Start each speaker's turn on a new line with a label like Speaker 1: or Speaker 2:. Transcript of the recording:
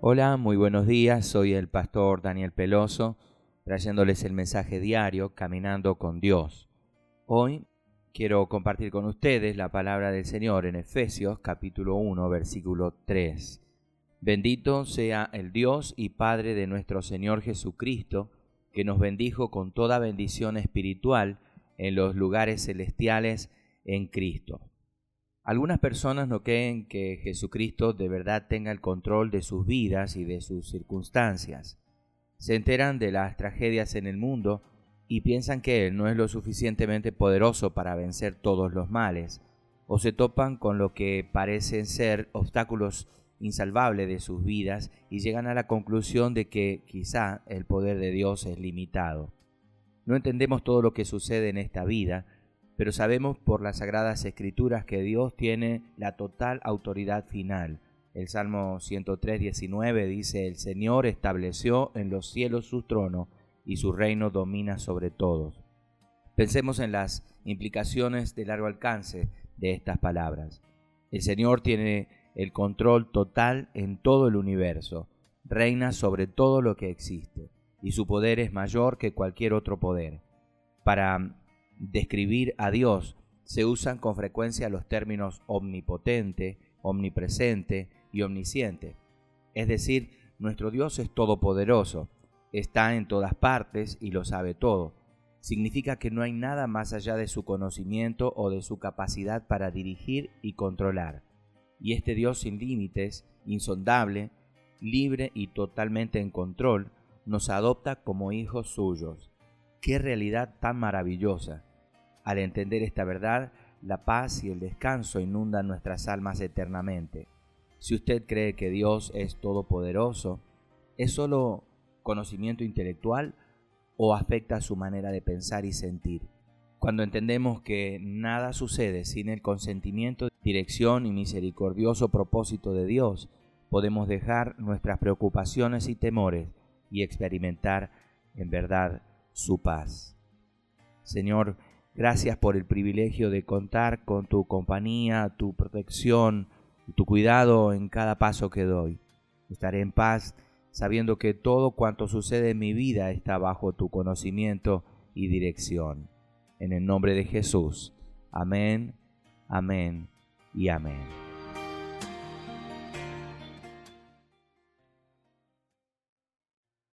Speaker 1: Hola, muy buenos días, soy el pastor Daniel Peloso, trayéndoles el mensaje diario Caminando con Dios. Hoy quiero compartir con ustedes la palabra del Señor en Efesios capítulo 1, versículo 3. Bendito sea el Dios y Padre de nuestro Señor Jesucristo, que nos bendijo con toda bendición espiritual en los lugares celestiales en Cristo. Algunas personas no creen que Jesucristo de verdad tenga el control de sus vidas y de sus circunstancias. Se enteran de las tragedias en el mundo y piensan que Él no es lo suficientemente poderoso para vencer todos los males, o se topan con lo que parecen ser obstáculos insalvables de sus vidas y llegan a la conclusión de que quizá el poder de Dios es limitado. No entendemos todo lo que sucede en esta vida, pero sabemos por las Sagradas Escrituras que Dios tiene la total autoridad final. El Salmo 103:19 dice: El Señor estableció en los cielos su trono y su reino domina sobre todos. Pensemos en las implicaciones de largo alcance de estas palabras. El Señor tiene el control total en todo el universo, reina sobre todo lo que existe, y su poder es mayor que cualquier otro poder. Para describir a Dios se usan con frecuencia los términos omnipotente, omnipresente y omnisciente. Es decir, nuestro Dios es todopoderoso, está en todas partes y lo sabe todo. Significa que no hay nada más allá de su conocimiento o de su capacidad para dirigir y controlar. Y este Dios sin límites, insondable, libre y totalmente en control, nos adopta como hijos suyos. ¡Qué realidad tan maravillosa! Al entender esta verdad, la paz y el descanso inundan nuestras almas eternamente. Si usted cree que Dios es todopoderoso, ¿es solo conocimiento intelectual o afecta su manera de pensar y sentir? Cuando entendemos que nada sucede sin el consentimiento, dirección y misericordioso propósito de Dios, podemos dejar nuestras preocupaciones y temores y experimentar en verdad su paz. Señor, gracias por el privilegio de contar con tu compañía, tu protección y tu cuidado en cada paso que doy. Estaré en paz sabiendo que todo cuanto sucede en mi vida está bajo tu conocimiento y dirección. En el nombre de Jesús. Amén, amén y amén.